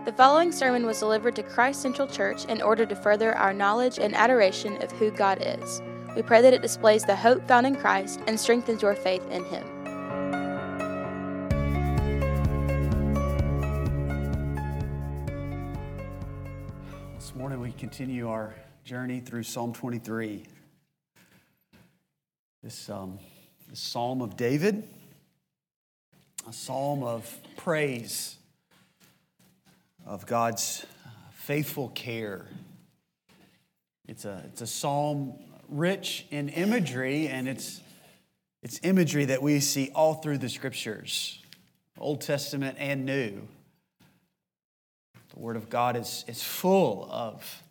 The following sermon was delivered to Christ Central Church in order to further our knowledge and adoration of who God is. We pray that it displays the hope found in Christ and strengthens your faith in Him. This morning we continue our journey through Psalm 23. This Psalm of David, a psalm of praise of God's faithful care. It's a psalm rich in imagery, and it's imagery that we see all through the Scriptures, Old Testament and New. The Word of God is full of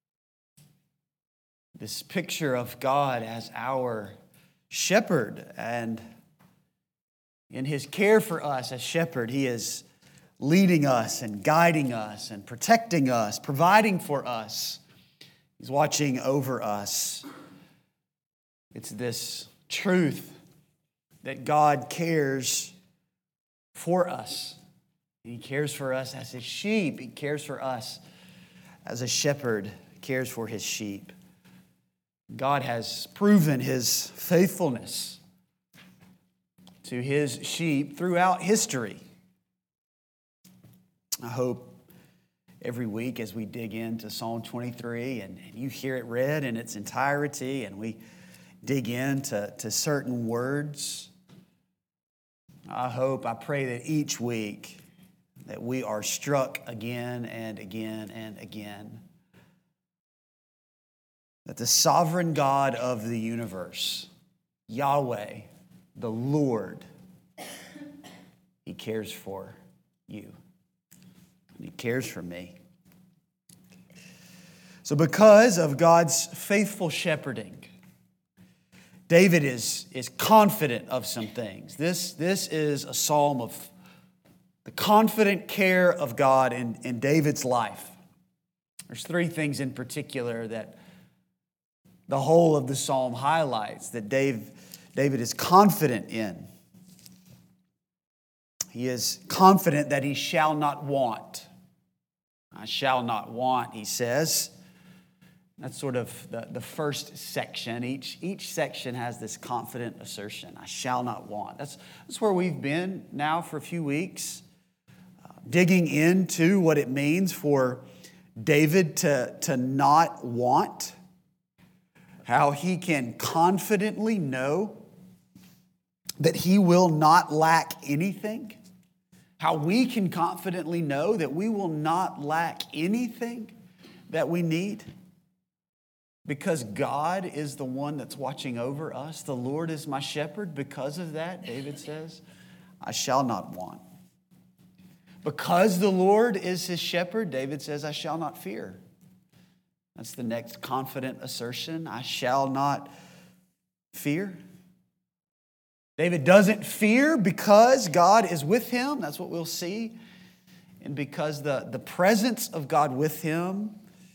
this picture of God as our shepherd, and in His care for us as shepherd, He is leading us and guiding us and protecting us, providing for us. He's watching over us. It's this truth that God cares for us. He cares for us as His sheep. He cares for us as a shepherd cares for his sheep. God has proven His faithfulness to His sheep throughout history. I hope every week as we dig into Psalm 23 and you hear it read in its entirety and we dig into certain words, I pray that each week that we are struck again and again and again that the sovereign God of the universe, Yahweh, the Lord, He cares for you. And He cares for me. So because of God's faithful shepherding, David is confident of some things. This is a psalm of the confident care of God in David's life. There's three things in particular that the whole of the psalm highlights that David is confident in. He is confident that he shall not want. I shall not want, he says. That's sort of the first section. Each section has this confident assertion. I shall not want. That's where we've been now for a few weeks, digging into what it means for David to not want, how he can confidently know that he will not lack anything, how we can confidently know that we will not lack anything that we need because God is the one that's watching over us. The Lord is my shepherd. Because of that, David says, I shall not want. Because the Lord is his shepherd, David says, I shall not fear. That's the next confident assertion. I shall not fear. David doesn't fear because God is with him. That's what we'll see. And because the presence of God with him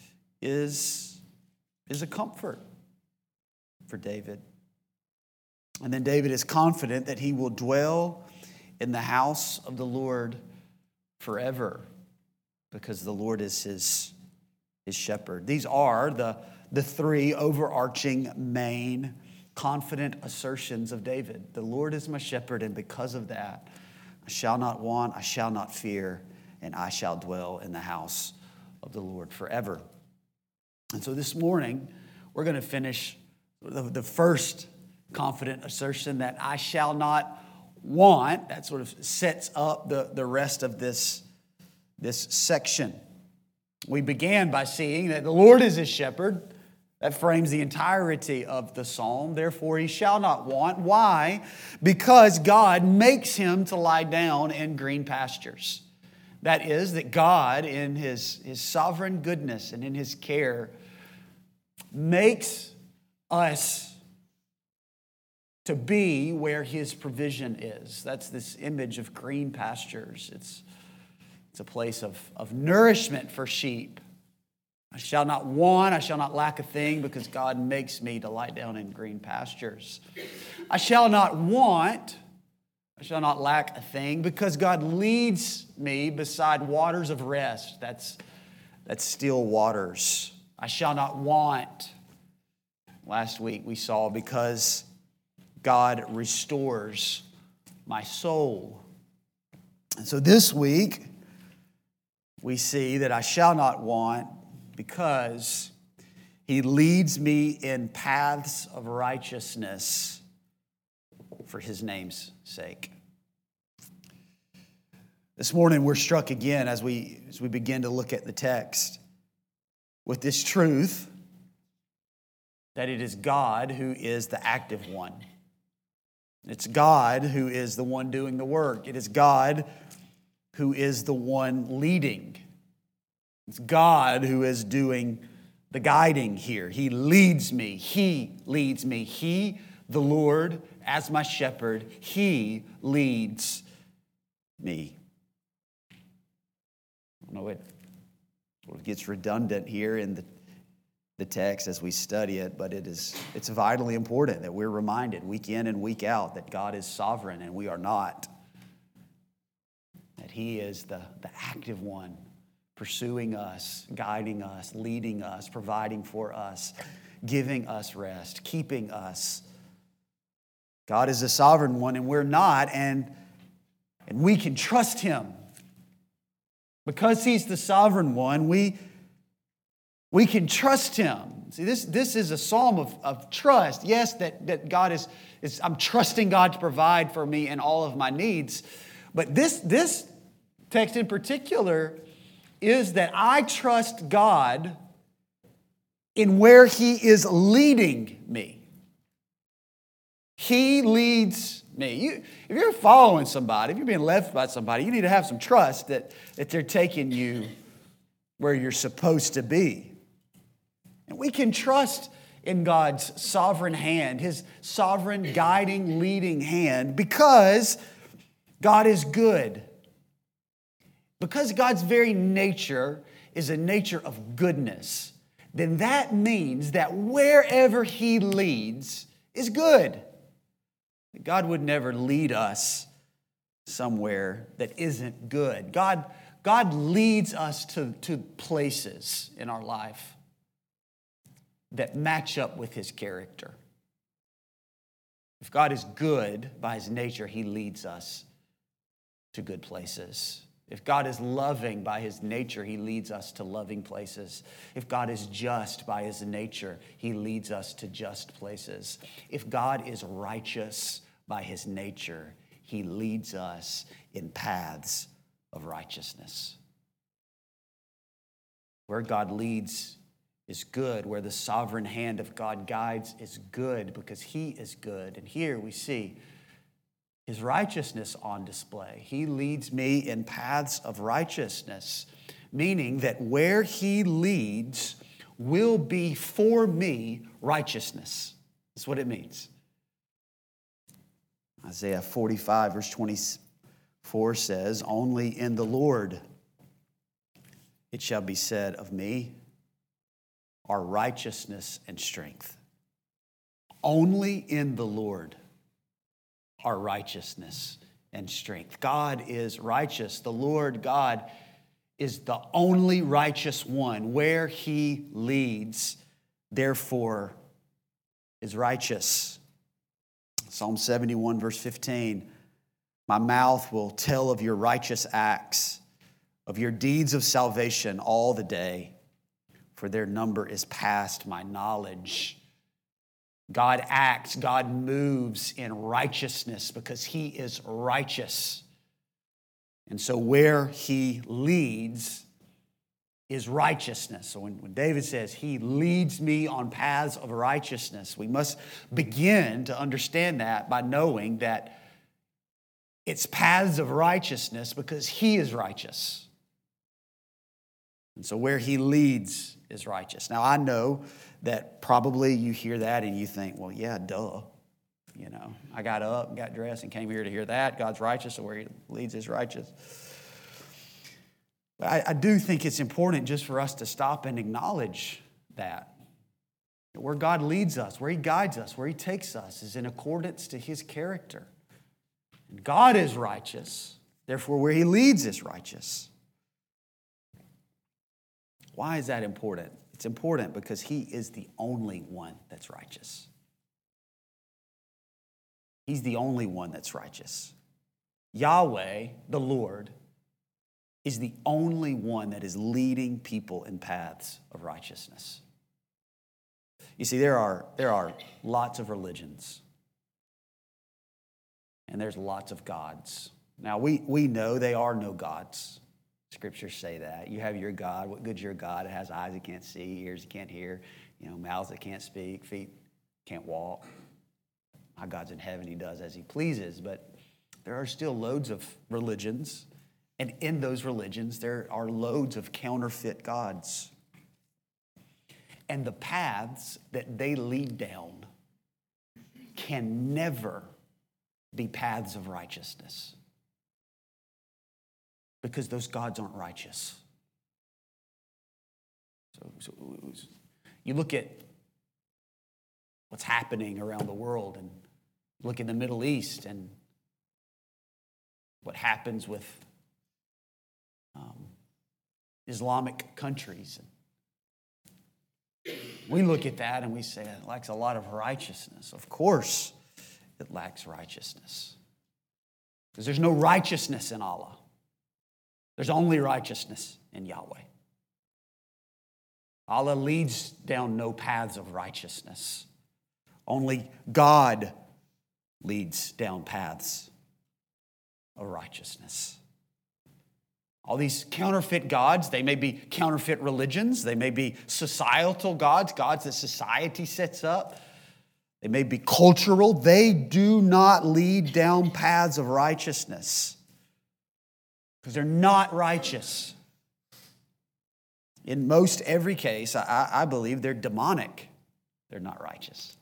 is a comfort for David. And then David is confident that he will dwell in the house of the Lord forever because the Lord is his shepherd. These are the three overarching main confident assertions of David. The Lord is my shepherd, and because of that, I shall not want, I shall not fear, and I shall dwell in the house of the Lord forever. And so this morning, we're going to finish the first confident assertion, that I shall not want. That sort of sets up the rest of this section. We began by seeing that the Lord is his shepherd. That frames the entirety of the psalm. Therefore, he shall not want. Why? Because God makes him to lie down in green pastures. That is, that God, in his sovereign goodness and in his care, makes us to be where his provision is. That's this image of green pastures. It's a place of nourishment for sheep. I shall not want, I shall not lack a thing because God makes me to lie down in green pastures. I shall not want I shall not lack a thing because God leads me beside waters of rest. That's still waters. I shall not want. Last week we saw because God restores my soul. And so this week we see that I shall not want because He leads me in paths of righteousness for His name's sake. This morning we're struck again as we begin to look at the text with this truth that it is God who is the active one. It's God who is the one doing the work. It is God who is the one leading. It's God who is doing the guiding here. He leads me. He leads me. He, the Lord, as my shepherd, He leads me. I don't know it gets redundant here in the text as we study it, but it's vitally important that we're reminded week in and week out that God is sovereign and we are not. That He is the active one, pursuing us, guiding us, leading us, providing for us, giving us rest, keeping us. God is the sovereign one and we're not, and we can trust Him. Because He's the sovereign one, we can trust Him. See, this is a psalm of trust. Yes, that God is I'm trusting God to provide for me in all of my needs. But this text in particular is that I trust God in where He is leading me. He leads me. If you're following somebody, if you're being led by somebody, you need to have some trust that they're taking you where you're supposed to be. And we can trust in God's sovereign hand, His sovereign, guiding, leading hand, because God is good. Because God's very nature is a nature of goodness, then that means that wherever He leads is good. God would never lead us somewhere that isn't good. God leads us to places in our life that match up with His character. If God is good by His nature, He leads us to good places. If God is loving by His nature, He leads us to loving places. If God is just by His nature, He leads us to just places. If God is righteous by His nature, He leads us in paths of righteousness. Where God leads is good. Where the sovereign hand of God guides is good because He is good. And here we see His righteousness on display. He leads me in paths of righteousness, meaning that where He leads will be for me righteousness. That's what it means. Isaiah 45 verse 24 says, "Only in the Lord it shall be said of me, are righteousness and strength." Only in the Lord are righteousness and strength. God is righteous. The Lord God is the only righteous one. Where He leads, therefore, is righteous. Psalm 71, verse 15, "My mouth will tell of your righteous acts, of your deeds of salvation all the day, for their number is past my knowledge." God acts, God moves in righteousness because He is righteous. And so where He leads is righteousness. So when David says, He leads me on paths of righteousness, we must begin to understand that by knowing that it's paths of righteousness because He is righteous. And so where He leads is righteous. Now, I know that probably you hear that and you think, well, yeah, duh. You know, I got up, got dressed, and came here to hear that. God's righteous, so where He leads is righteous. But I do think it's important just for us to stop and acknowledge that. Where God leads us, where He guides us, where He takes us is in accordance to His character. God is righteous. Therefore, where he leads is righteous. Why is that important? It's important because he is the only one that's righteous. He's the only one that's righteous. Yahweh, the Lord, is the only one that is leading people in paths of righteousness. You see, there are lots of religions, and there's lots of gods. Now, we know they are no gods. Scriptures say that. You have your God. What good's your God? It has eyes it can't see, ears it can't hear, mouths it can't speak, feet can't walk. My God's in heaven. He does as he pleases. But there are still loads of religions. And in those religions, there are loads of counterfeit gods. And the paths that they lead down can never be paths of righteousness. Because those gods aren't righteous. So you look at what's happening around the world and look in the Middle East and what happens with Islamic countries. We look at that and we say it lacks a lot of righteousness. Of course it lacks righteousness. Because there's no righteousness in Allah. There's only righteousness in Yahweh. Allah leads down no paths of righteousness. Only God leads down paths of righteousness. All these counterfeit gods, they may be counterfeit religions, they may be societal gods, gods that society sets up. They may be cultural. They do not lead down paths of righteousness because they're not righteous. In most every case, I believe they're demonic. They're not righteous.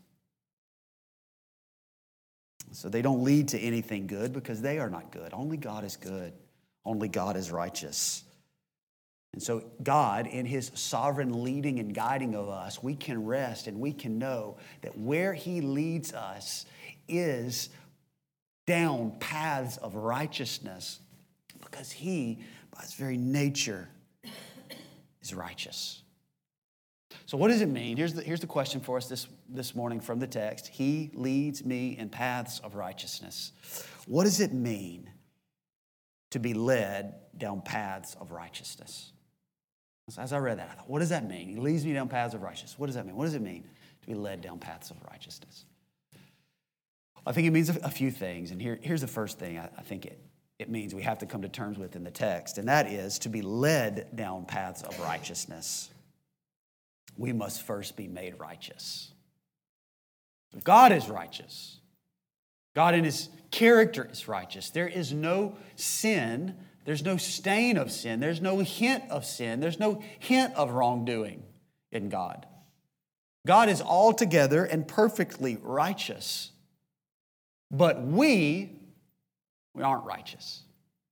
So they don't lead to anything good because they are not good. Only God is good. Only God is righteous. And so God, in his sovereign leading and guiding of us, we can rest and we can know that where he leads us is down paths of righteousness because he, by his very nature, is righteous. So what does it mean? Here's the question for us this morning from the text. He leads me in paths of righteousness. What does it mean to be led down paths of righteousness? As I read that, I thought, what does that mean? He leads me down paths of righteousness. What does that mean? What does it mean to be led down paths of righteousness? I think it means a few things. And here's the first thing I think it means we have to come to terms with in the text, and that is to be led down paths of righteousness. We must first be made righteous. God is righteous. God in his character is righteous. There is no sin. There's no stain of sin. There's no hint of sin. There's no hint of wrongdoing in God. God is altogether and perfectly righteous. But we aren't righteous.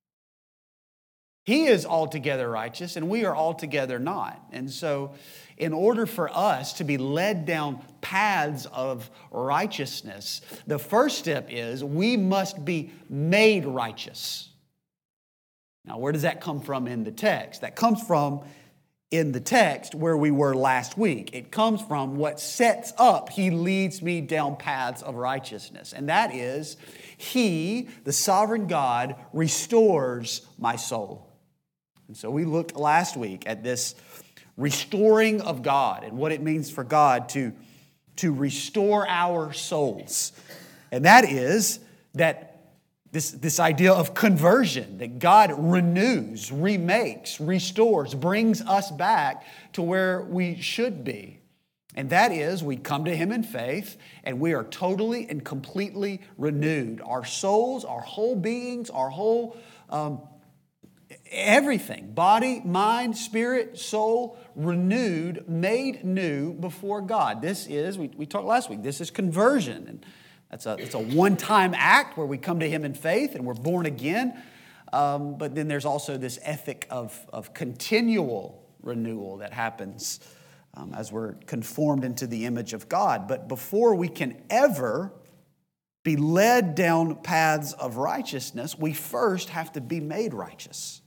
He is altogether righteous and we are altogether not. And so in order for us to be led down paths of righteousness, the first step is we must be made righteous. Now, where does that come from in the text? That comes from in the text where we were last week. It comes from what sets up, he leads me down paths of righteousness. And that is, he, the sovereign God, restores my soul. And so we looked last week at this restoring of God and what it means for God to restore our souls. And that is that this idea of conversion, that God renews, remakes, restores, brings us back to where we should be. And that is, we come to him in faith and we are totally and completely renewed. Our souls, our whole beings, our whole everything, body, mind, spirit, soul, renewed, made new before God. This is, we talked last week, this is conversion. And it's a one-time act where we come to him in faith and we're born again. But then there's also this ethic of continual renewal that happens as we're conformed into the image of God. But before we can ever be led down paths of righteousness, we first have to be made righteous.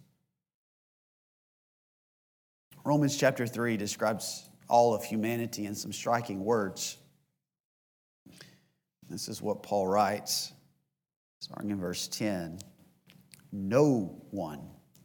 Romans chapter 3 describes all of humanity in some striking words. This is what Paul writes, starting in verse 10. No one,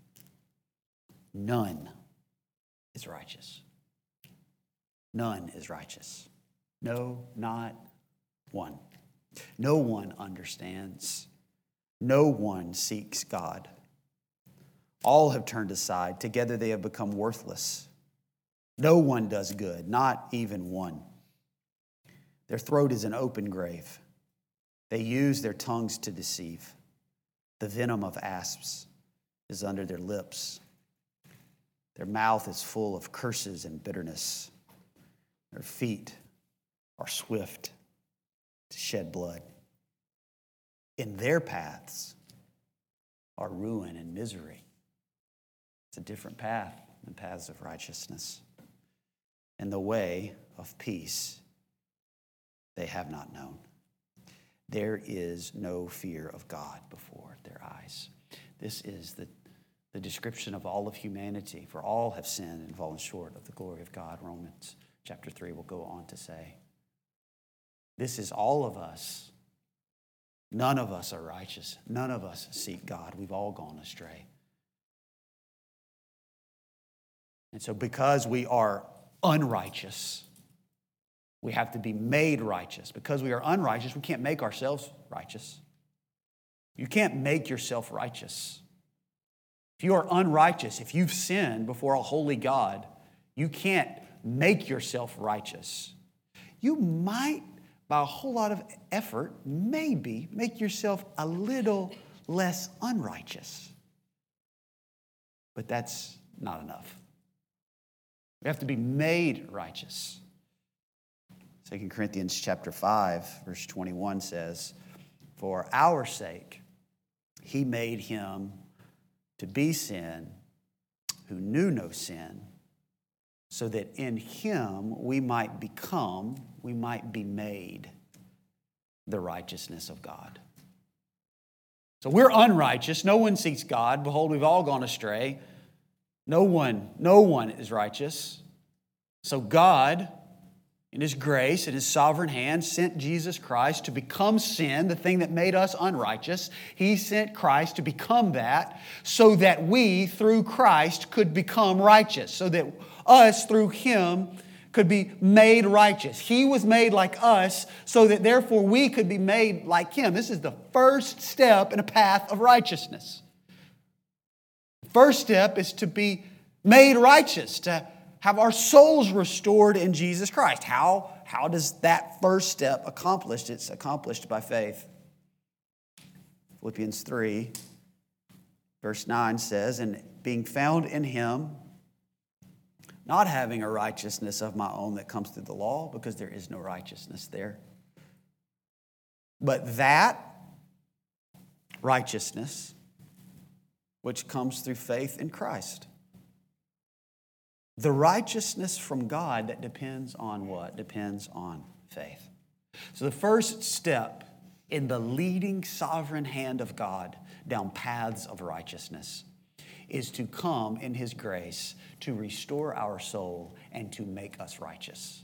none is righteous. None is righteous. No, not one. No one understands. No one seeks God. All have turned aside. Together they have become worthless. No one does good, not even one. Their throat is an open grave. They use their tongues to deceive. The venom of asps is under their lips. Their mouth is full of curses and bitterness. Their feet are swift to shed blood. In their paths are ruin and misery. It's a different path than paths of righteousness. And the way of peace they have not known. There is no fear of God before their eyes. This is the description of all of humanity, for all have sinned and fallen short of the glory of God. Romans chapter 3 will go on to say. This is all of us. None of us are righteous. None of us seek God. We've all gone astray. And so because we are unrighteous, we have to be made righteous. Because we are unrighteous, we can't make ourselves righteous. You can't make yourself righteous. If you are unrighteous, if you've sinned before a holy God, you can't make yourself righteous. You might, by a whole lot of effort, maybe make yourself a little less unrighteous. But that's not enough. We have to be made righteous. 2 Corinthians chapter 5, verse 21 says, for our sake, he made him to be sin who knew no sin, so that in him we might be made the righteousness of God. So we're unrighteous. No one seeks God. Behold, we've all gone astray. No one is righteous. So God, in his grace, in his sovereign hand, sent Jesus Christ to become sin, the thing that made us unrighteous. He sent Christ to become that so that we, through Christ, could become righteous, so that us, through him, could be made righteous. He was made like us so that therefore we could be made like him. This is the first step in a path of righteousness. The first step is to be made righteous, to have our souls restored in Jesus Christ. How does that first step accomplished? It's accomplished by faith. Philippians 3, verse 9 says, and being found in him, not having a righteousness of my own that comes through the law, because there is no righteousness there, but that righteousness which comes through faith in Christ. The righteousness from God that depends on what? Depends on faith. So the first step in the leading sovereign hand of God down paths of righteousness is to come in his grace to restore our soul and to make us righteous.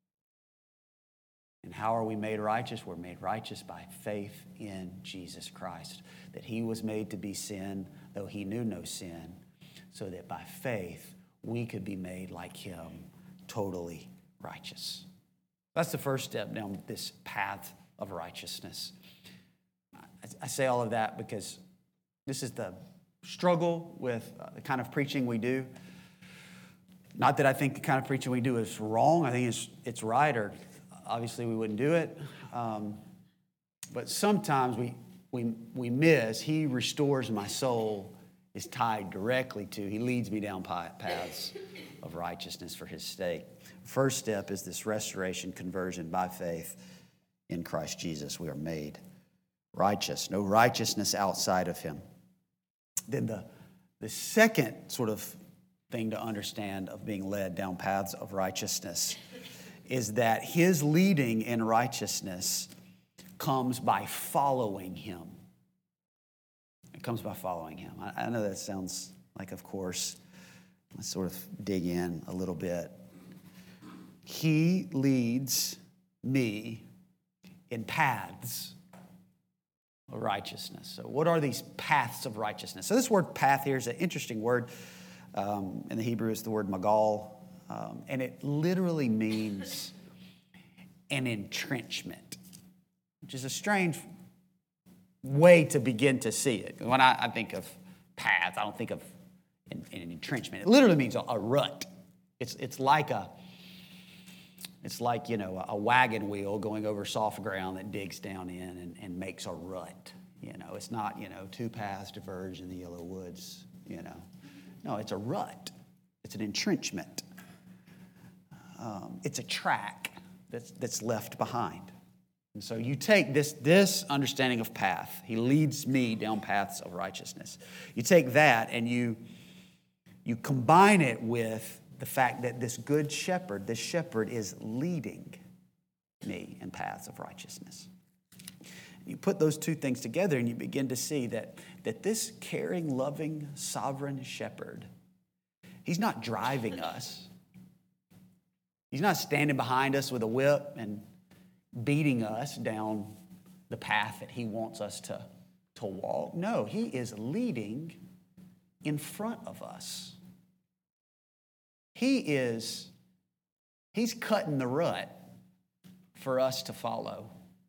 And how are we made righteous? We're made righteous by faith in Jesus Christ, that he was made to be sin, though he knew no sin, so that by faith we could be made like him, totally righteous. That's the first step down this path of righteousness. I say all of that because this is the struggle with the kind of preaching we do. Not that I think the kind of preaching we do is wrong. I think it's right, or obviously we wouldn't do it. But sometimes we miss. He restores my soul is tied directly to, he leads me down paths of righteousness for his sake. First step is this restoration, conversion by faith in Christ Jesus. We are made righteous. No righteousness outside of him. Then the second sort of thing to understand of being led down paths of righteousness is that his leading in righteousness comes by following him. It comes by following him. I know that sounds like, of course. Let's sort of dig in a little bit. He leads me in paths of righteousness. So what are these paths of righteousness? So this word path here is an interesting word. In the Hebrew, it's the word magal. And it literally means an entrenchment, which is a strange way to begin to see it. When I think of paths, I don't think of an entrenchment. It literally means a rut. It's like a wagon wheel going over soft ground that digs down in and makes a rut. It's not, two paths diverge in the yellow woods, No, it's a rut. It's an entrenchment. It's a track that's left behind. And so you take this understanding of path. He leads me down paths of righteousness. You take that and you combine it with the fact that this shepherd is leading me in paths of righteousness. You put those two things together and you begin to see that this caring, loving, sovereign shepherd, he's not driving us. He's not standing behind us with a whip and beating us down the path that he wants us to walk. No, he is leading in front of us. He's cutting the rut for us to follow.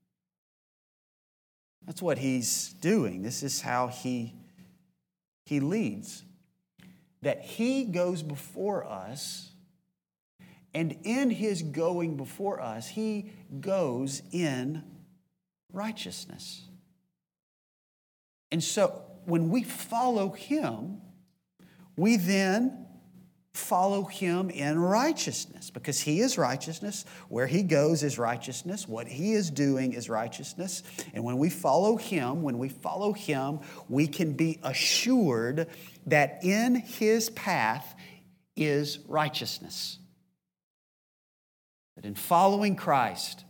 That's what he's doing. This is how he leads. That he goes before us, and in his going before us, he goes in righteousness. And so when we follow him, we then follow him in righteousness, because he is righteousness. Where he goes is righteousness. What he is doing is righteousness. And when we follow him, we can be assured that in his path is righteousness. That in following Christ,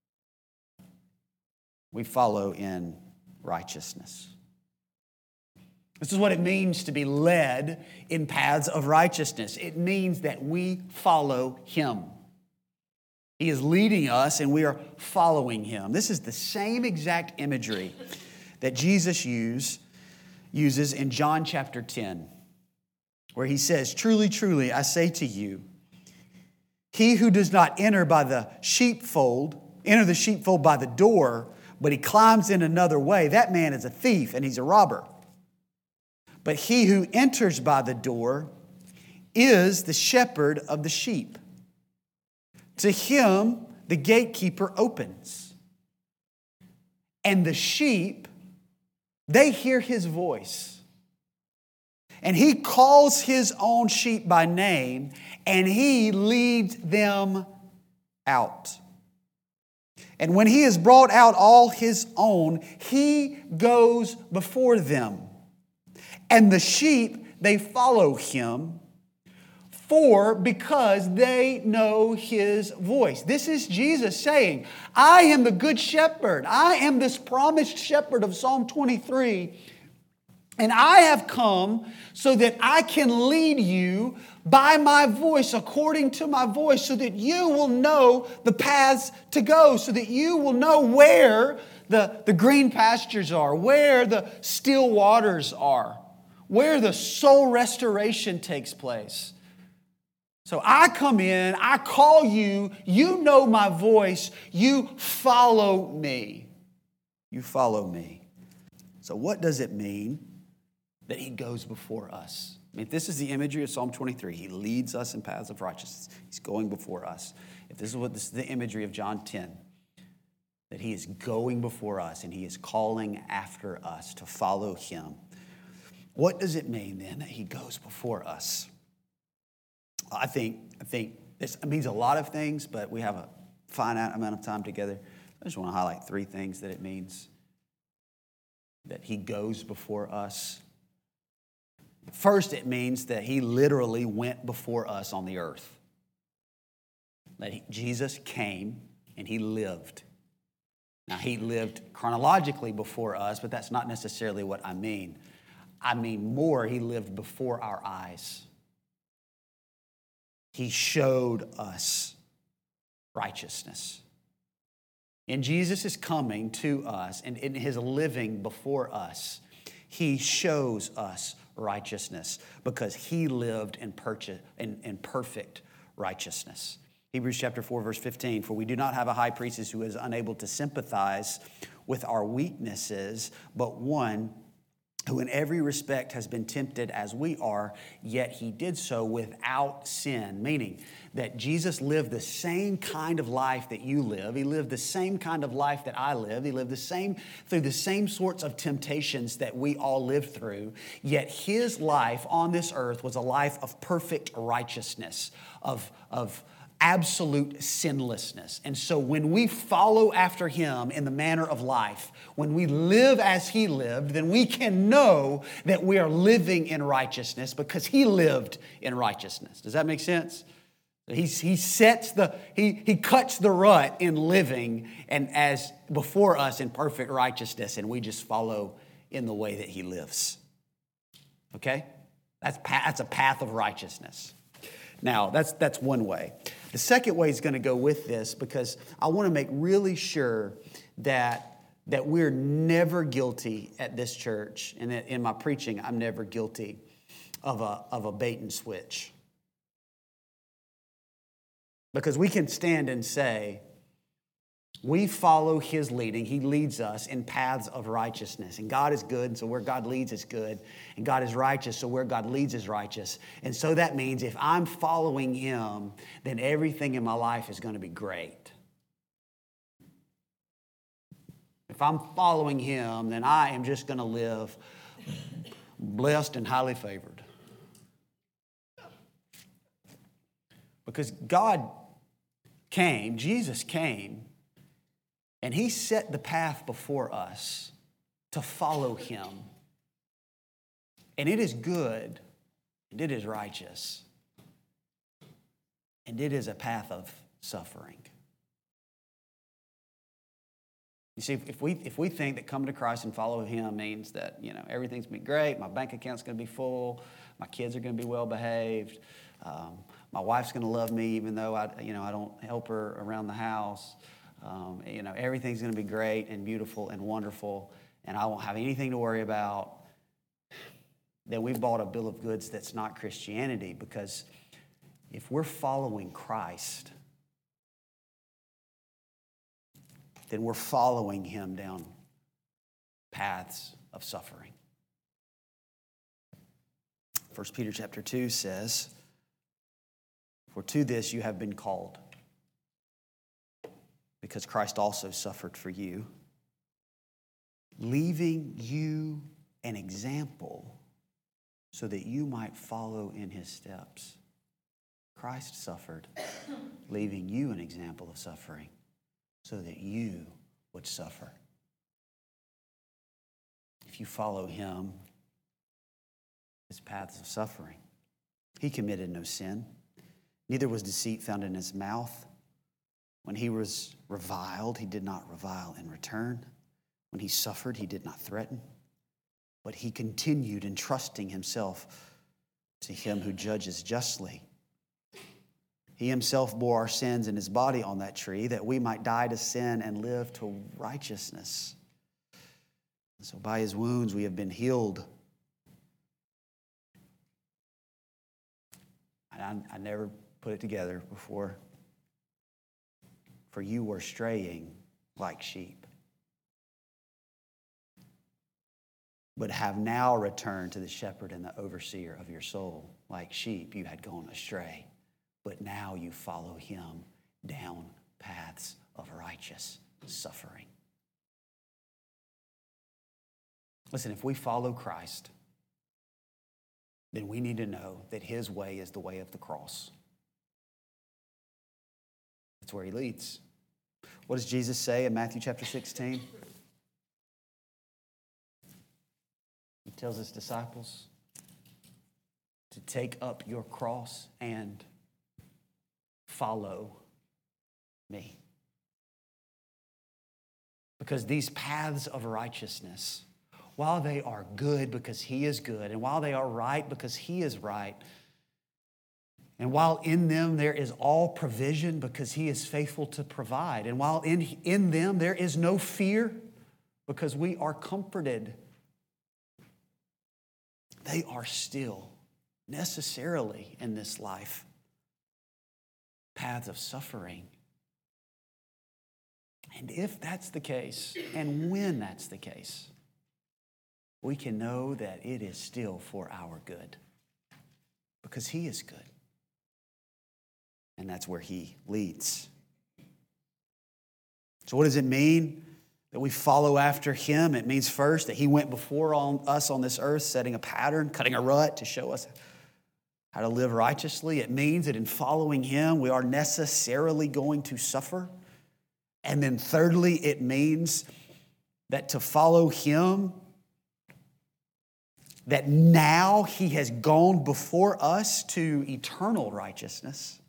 we follow in righteousness. This is what it means to be led in paths of righteousness. It means that we follow him. He is leading us and we are following him. This is the same exact imagery that Jesus uses in John chapter 10, where he says, "Truly, truly, I say to you, he who does not enter the sheepfold by the door, but he climbs in another way, that man is a thief and he's a robber. But he who enters by the door is the shepherd of the sheep. To him the gatekeeper opens. And the sheep, they hear his voice. And he calls his own sheep by name, and he leads them out. And when he has brought out all his own, he goes before them. And the sheep, they follow him, because they know his voice." This is Jesus saying, I am the good shepherd. I am this promised shepherd of Psalm 23. And I have come so that I can lead you by my voice, according to my voice, so that you will know the paths to go, so that you will know where the green pastures are, where the still waters are, where the soul restoration takes place. So I come in, I call you, you know my voice, you follow me. You follow me. So what does it mean that he goes before us? I mean, if this is the imagery of Psalm 23, he leads us in paths of righteousness. He's going before us. If this is the imagery of John 10, that he is going before us and he is calling after us to follow him, what does it mean then that he goes before us? I think this means a lot of things, but we have a finite amount of time together. I just want to highlight three things that it means that he goes before us. First, it means that he literally went before us on the earth. That Jesus came and he lived. Now, he lived chronologically before us, but that's not necessarily what I mean. I mean more, he lived before our eyes. He showed us righteousness. In Jesus' coming to us and in his living before us, he shows us righteousness because he lived in perfect righteousness. Hebrews chapter 4, verse 15, for we do not have a high priest who is unable to sympathize with our weaknesses, but one who in every respect has been tempted as we are, yet he did so without sin. Meaning that Jesus lived the same kind of life that you live. He lived the same kind of life that I live. He lived through the same sorts of temptations that we all lived through. Yet his life on this earth was a life of perfect righteousness, of absolute sinlessness. And so when we follow after him in the manner of life, when we live as he lived, then we can know that we are living in righteousness because he lived in righteousness. Does that make sense? He cuts the rut in living and as before us in perfect righteousness, and we just follow in the way that he lives. Okay? That's a path of righteousness. Now, that's one way. The second way is going to go with this because I want to make really sure that we're never guilty at this church, and that in my preaching, I'm never guilty of a bait and switch. Because we can stand and say, we follow his leading. He leads us in paths of righteousness. And God is good, and so where God leads is good. And God is righteous, so where God leads is righteous. And so that means if I'm following him, then everything in my life is going to be great. If I'm following him, then I am just going to live blessed and highly favored. Because Jesus came, and he set the path before us to follow him. And it is good, and it is righteous, and it is a path of suffering. You see, if we think that coming to Christ and following him means that, everything's going to be great, my bank account's going to be full, my kids are going to be well behaved, my wife's going to love me even though I don't help her around the house. Everything's going to be great and beautiful and wonderful, and I won't have anything to worry about. Then we've bought a bill of goods that's not Christianity, because if we're following Christ, then we're following him down paths of suffering. 1 Peter chapter 2 says, for to this you have been called, because Christ also suffered for you, leaving you an example so that you might follow in his steps. Christ suffered, leaving you an example of suffering so that you would suffer. If you follow him, his paths of suffering. He committed no sin, neither was deceit found in his mouth. When he was reviled, he did not revile in return. When he suffered, he did not threaten, but he continued entrusting himself to him who judges justly. He himself bore our sins in his body on that tree, that we might die to sin and live to righteousness. So by his wounds we have been healed. I never put it together before. For you were straying like sheep, but have now returned to the shepherd and the overseer of your soul. Like sheep, you had gone astray, but now you follow him down paths of righteous suffering. Listen, if we follow Christ, then we need to know that his way is the way of the cross. That's where he leads. What does Jesus say in Matthew chapter 16? He tells his disciples to take up your cross and follow me. Because these paths of righteousness, while they are good because He is good, and while they are right because He is right, and while in them there is all provision because He is faithful to provide, and while in them there is no fear because we are comforted, they are still necessarily in this life paths of suffering. And if that's the case, and when that's the case, we can know that it is still for our good because He is good. And that's where He leads. So what does it mean that we follow after Him? It means first that He went before us on this earth, setting a pattern, cutting a rut to show us how to live righteously. It means that in following Him, we are necessarily going to suffer. And then thirdly, it means that to follow Him, that now He has gone before us to eternal righteousness.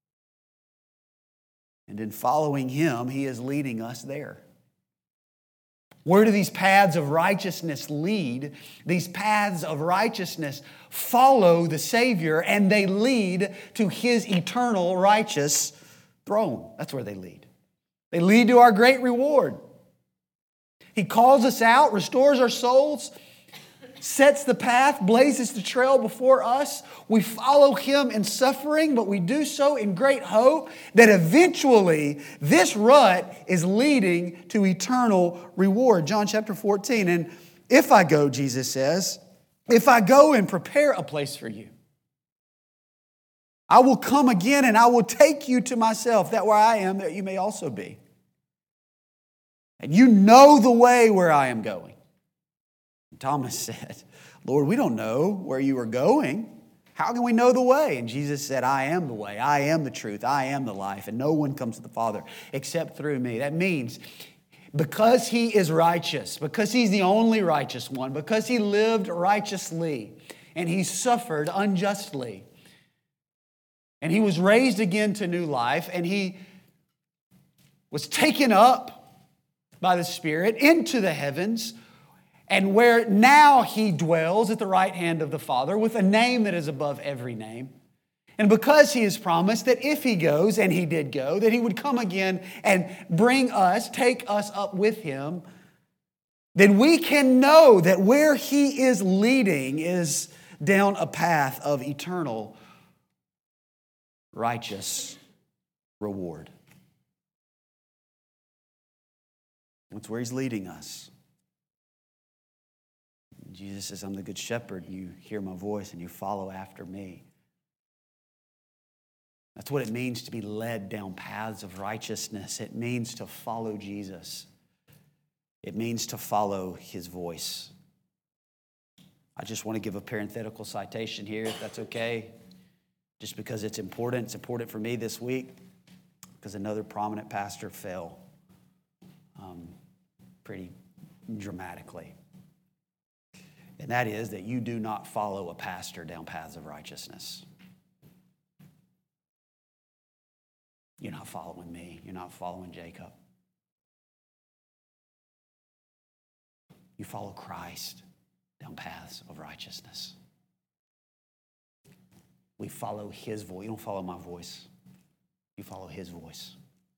And in following Him, He is leading us there. Where do these paths of righteousness lead? These paths of righteousness follow the Savior, and they lead to His eternal righteous throne. That's where they lead. They lead to our great reward. He calls us out, restores our souls, sets the path, blazes the trail before us. We follow Him in suffering, but we do so in great hope that eventually this rut is leading to eternal reward. John chapter 14, and if I go, Jesus says, if I go and prepare a place for you, I will come again and I will take you to myself, that where I am, that you may also be. And you know the way where I am going. And Thomas said, Lord, we don't know where you are going. How can we know the way? And Jesus said, I am the way, I am the truth, I am the life, and no one comes to the Father except through me. That means because He is righteous, because He's the only righteous one, because He lived righteously, and He suffered unjustly, and He was raised again to new life, and He was taken up by the Spirit into the heavens, and where now He dwells at the right hand of the Father with a name that is above every name. And because He has promised that if He goes, and He did go, that He would come again and bring us, take us up with Him, then we can know that where He is leading is down a path of eternal righteous reward. That's where He's leading us. Jesus says, I'm the good shepherd. You hear my voice and you follow after me. That's what it means to be led down paths of righteousness. It means to follow Jesus. It means to follow His voice. I just want to give a parenthetical citation here, if that's okay. Just because it's important. It's important for me this week because another prominent pastor fell pretty dramatically. And that is that you do not follow a pastor down paths of righteousness. You're not following me. You're not following Jacob. You follow Christ down paths of righteousness. We follow His voice. You don't follow my voice. You follow His voice.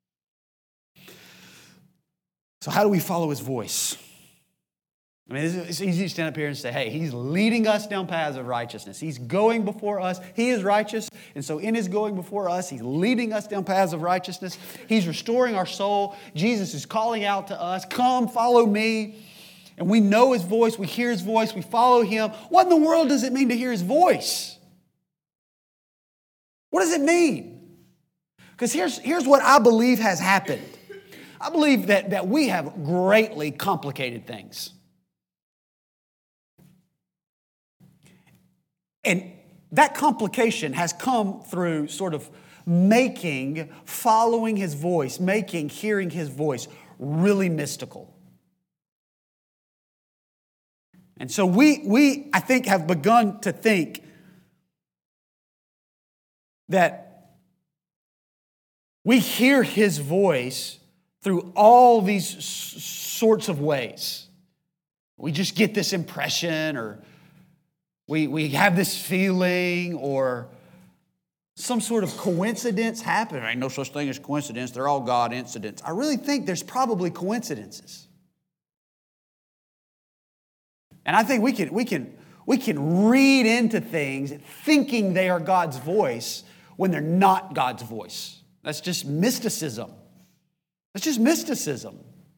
So how do we follow His voice? I mean, it's easy to stand up here and say, hey, He's leading us down paths of righteousness. He's going before us. He is righteous. And so in His going before us, He's leading us down paths of righteousness. He's restoring our soul. Jesus is calling out to us, come, follow me. And we know His voice. We hear His voice. We follow Him. What in the world does it mean to hear His voice? What does it mean? Because here's what I believe has happened. I believe that we have greatly complicated things. And that complication has come through sort of making following His voice, making hearing His voice really mystical. And so we I think, have begun to think that we hear His voice through all these sorts of ways. We just get this impression, or we have this feeling, or some sort of coincidence happen. There ain't no such thing as coincidence. They're all God incidents. I really think there's probably coincidences. And I think we can read into things thinking they are God's voice when they're not God's voice. That's just mysticism. That's just mysticism.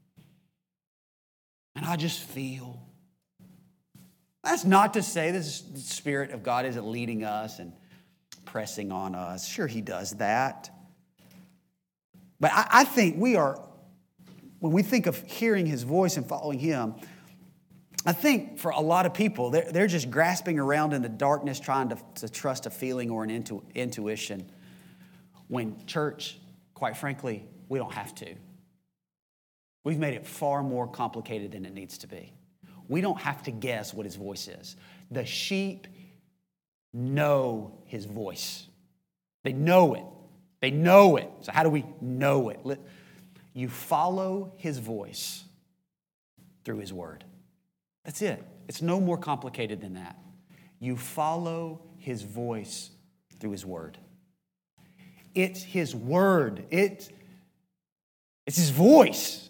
And I just feel. That's not to say the Spirit of God isn't leading us and pressing on us. Sure, He does that. But I think we are, when we think of hearing His voice and following Him, I think for a lot of people, they're just grasping around in the darkness trying to trust a feeling or an intuition. When church, quite frankly, we don't have to. We've made it far more complicated than it needs to be. We don't have to guess what His voice is. The sheep know His voice. They know it. They know it. So how do we know it? You follow His voice through His word. That's it. It's no more complicated than that. You follow His voice through His word. It's His word. It's His voice.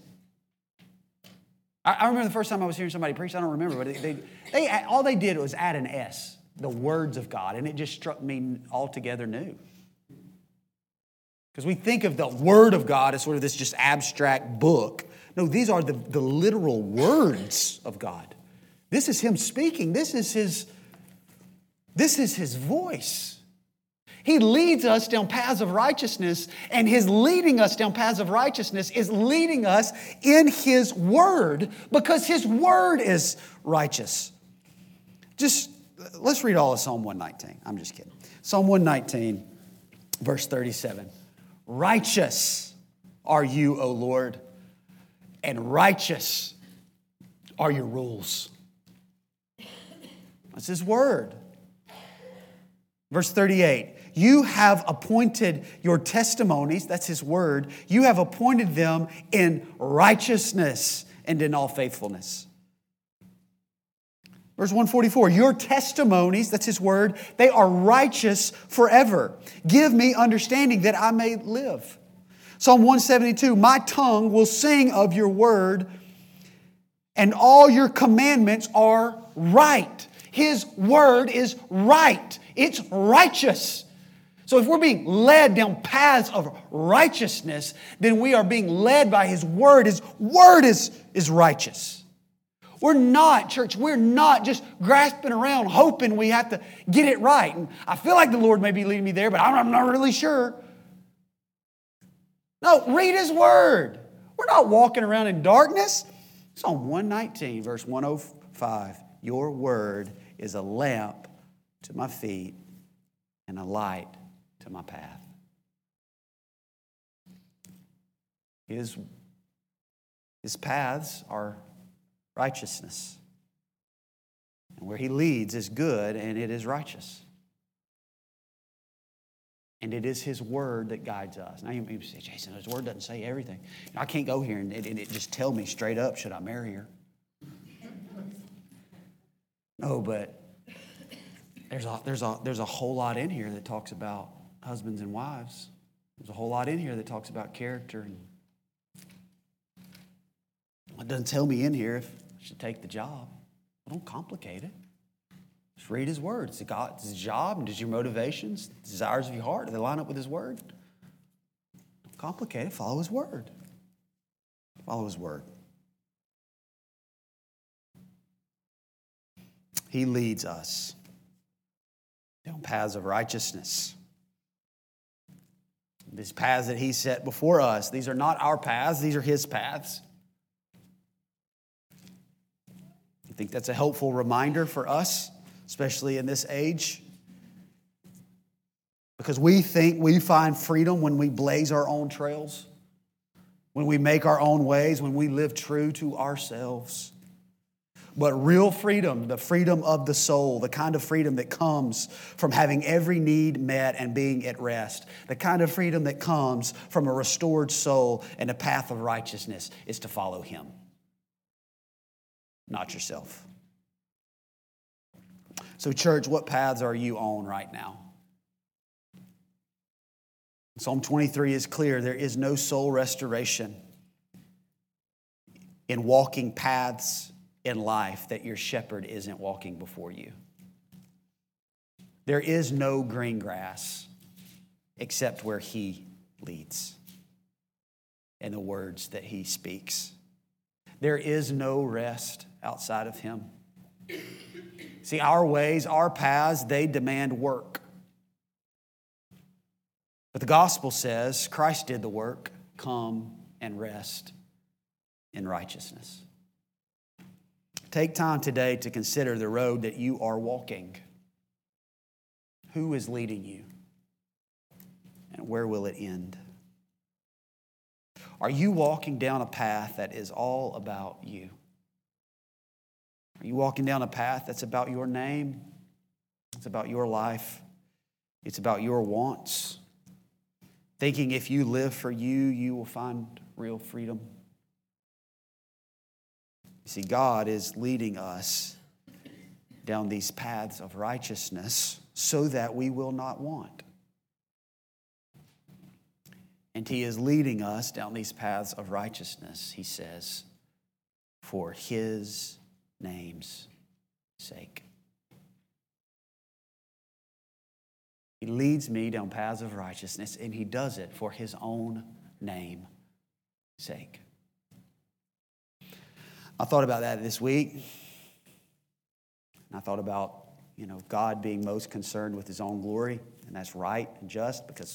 I remember the first time I was hearing somebody preach. I don't remember, but they all they did was add an S, the words of God, and it just struck me altogether new. Because we think of the Word of God as sort of this just abstract book. No, these are the literal words of God. This is Him speaking. This is His voice. He leads us down paths of righteousness, and His leading us down paths of righteousness is leading us in His Word, because His Word is righteous. Let's read all of Psalm 119. I'm just kidding. Psalm 119, verse 37. Righteous are you, O Lord, and righteous are your rules. That's His Word. Verse 38. You have appointed your testimonies, that's His word, you have appointed them in righteousness and in all faithfulness. Verse 144, your testimonies, that's His word, they are righteous forever. Give me understanding that I may live. Psalm 172, my tongue will sing of your word, and all your commandments are right. His word is right. It's righteous. So if we're being led down paths of righteousness, then we are being led by His word. His word is righteous. We're not, church, we're not just grasping around hoping we have to get it right. And I feel like the Lord may be leading me there, but I'm not really sure. No, read His word. We're not walking around in darkness. Psalm 119, verse 105. Your word is a lamp to my feet and a light to my path. His paths are righteousness. And where He leads is good, and it is righteous. And it is His word that guides us. Now you may say, Jason, His word doesn't say everything. I can't go here and it just tell me straight up, should I marry her? No, but there's a whole lot in here that talks about husbands and wives. There's a whole lot in here that talks about character. And it doesn't tell me in here if I should take the job. Don't complicate it. Just read His word. It's His job, and does your motivations, desires of your heart, do they line up with His word? Don't complicate it. Follow His word. Follow His word. He leads us down paths of righteousness. These paths that He set before us, these are not our paths, these are His paths. I think that's a helpful reminder for us, especially in this age. Because we think we find freedom when we blaze our own trails, when we make our own ways, when we live true to ourselves. But real freedom, the freedom of the soul, the kind of freedom that comes from having every need met and being at rest, the kind of freedom that comes from a restored soul and a path of righteousness, is to follow Him, not yourself. So, church, what paths are you on right now? Psalm 23 is clear. There is no soul restoration in walking paths in life that your shepherd isn't walking before you. There is no green grass except where He leads and the words that He speaks. There is no rest outside of Him. See, our ways, our paths, they demand work. But the gospel says Christ did the work. Come and rest in righteousness. Take time today to consider the road that you are walking. Who is leading you? And where will it end? Are you walking down a path that is all about you? Are you walking down a path that's about your name? It's about your life. It's about your wants. Thinking if you live for you, you will find real freedom. You see, God is leading us down these paths of righteousness so that we will not want. And He is leading us down these paths of righteousness, He says, for His name's sake. He leads me down paths of righteousness, and He does it for His own name's sake. I thought about that this week. And I thought about, God being most concerned with His own glory, and that's right and just, because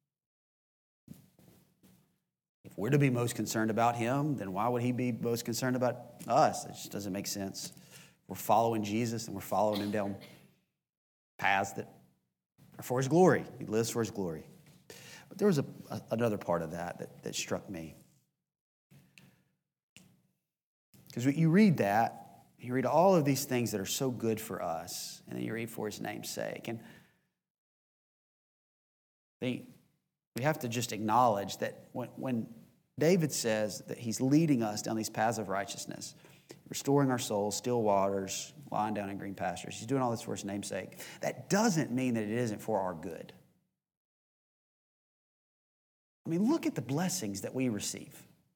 if we're to be most concerned about Him, then why would He be most concerned about us? It just doesn't make sense. We're following Jesus, and we're following Him down paths that are for His glory. He lives for His glory. But there was another part of that struck me. Because you read that, you read all of these things that are so good for us, and then you read for His name's sake. And we have to just acknowledge that when David says that He's leading us down these paths of righteousness, restoring our souls, still waters, lying down in green pastures, He's doing all this for His name's sake. That doesn't mean that it isn't for our good. I mean, look at the blessings that we receive.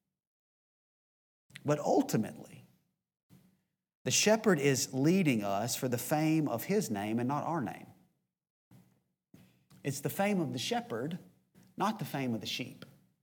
But ultimately, the shepherd is leading us for the fame of His name and not our name. It's the fame of the shepherd, not the fame of the sheep.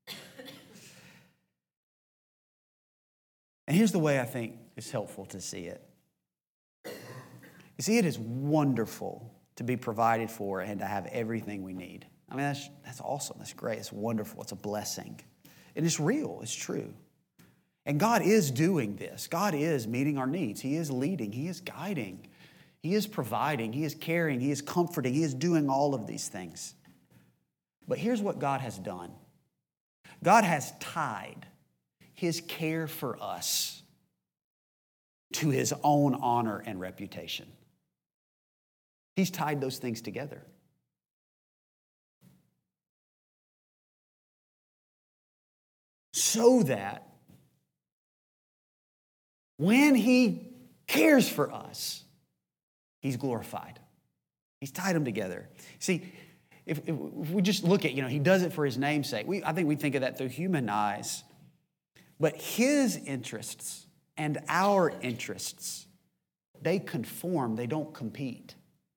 And here's the way I think it's helpful to see it. You see, it is wonderful to be provided for and to have everything we need. I mean, that's awesome. That's great. It's wonderful. It's a blessing. And it's real. It's true. And God is doing this. God is meeting our needs. He is leading. He is guiding. He is providing. He is caring. He is comforting. He is doing all of these things. But here's what God has done. God has tied His care for us to His own honor and reputation. He's tied those things together. So that when He cares for us, He's glorified. He's tied them together. See, if we just look at, He does it for His name's sake. I think we think of that through human eyes. But His interests and our interests, they conform, they don't compete.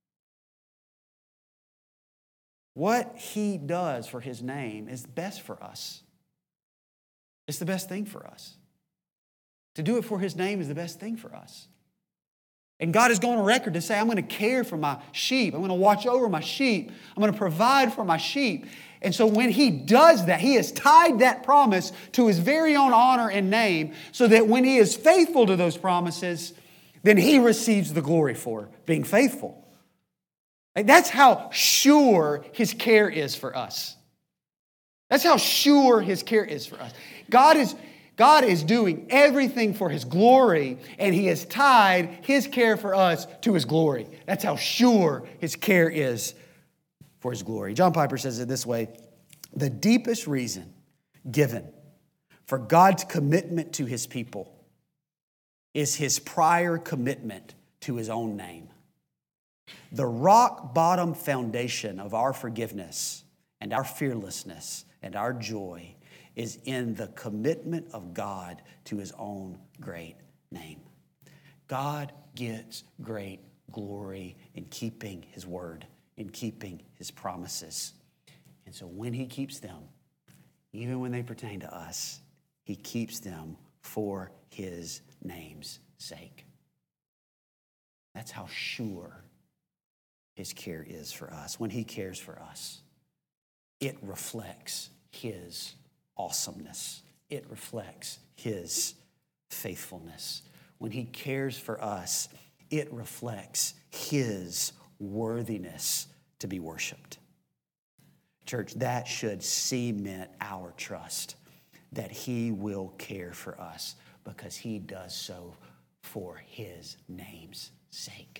What He does for His name is best for us. It's the best thing for us. To do it for His name is the best thing for us. And God has gone on record to say, I'm going to care for my sheep. I'm going to watch over my sheep. I'm going to provide for my sheep. And so when He does that, He has tied that promise to His very own honor and name so that when He is faithful to those promises, then He receives the glory for being faithful. That's how sure His care is for us. That's how sure His care is for us. God God is doing everything for His glory, and He has tied His care for us to His glory. That's how sure His care is for His glory. John Piper says it this way: the deepest reason given for God's commitment to His people is His prior commitment to His own name. The rock-bottom foundation of our forgiveness and our fearlessness and our joy is in the commitment of God to His own great name. God gets great glory in keeping His word, in keeping His promises. And so when He keeps them, even when they pertain to us, He keeps them for His name's sake. That's how sure His care is for us. When He cares for us, it reflects His awesomeness. It reflects His faithfulness. When He cares for us, it reflects His worthiness to be worshiped. Church, that should cement our trust that He will care for us because He does so for His name's sake.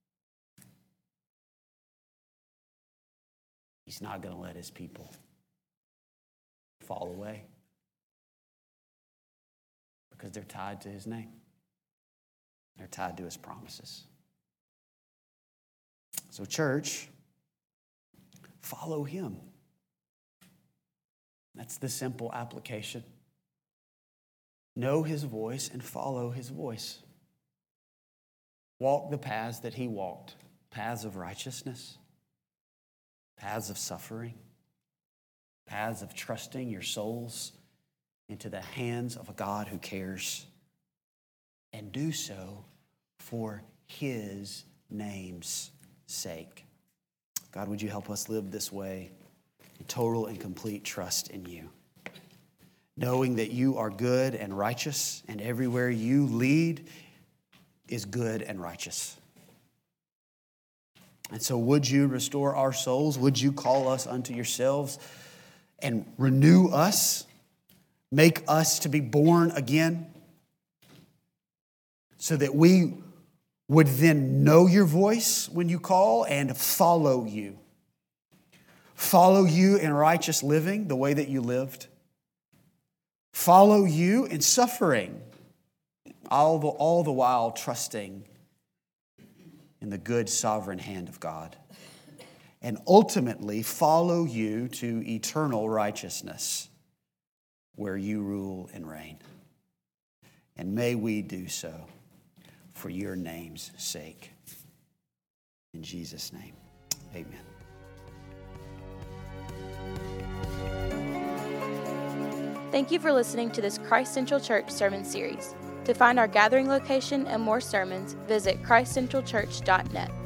He's not going to let His people fall away because they're tied to His name. They're tied to His promises. So, church, follow Him. That's the simple application. Know His voice and follow His voice. Walk the paths that He walked, paths of righteousness, paths of suffering, paths of trusting your souls into the hands of a God who cares, and do so for His name's sake. God, would You help us live this way in total and complete trust in You, knowing that You are good and righteous, and everywhere You lead is good and righteous. And so would You restore our souls? Would You call us unto Yourselves and renew us, make us to be born again, so that we would then know Your voice when You call and follow You. Follow You in righteous living, the way that You lived. Follow You in suffering, all the while trusting in the good sovereign hand of God. And ultimately follow You to eternal righteousness, where You rule and reign. And may we do so for Your name's sake. In Jesus' name, amen. Thank you for listening to this Christ Central Church sermon series. To find our gathering location and more sermons, visit christcentralchurch.net.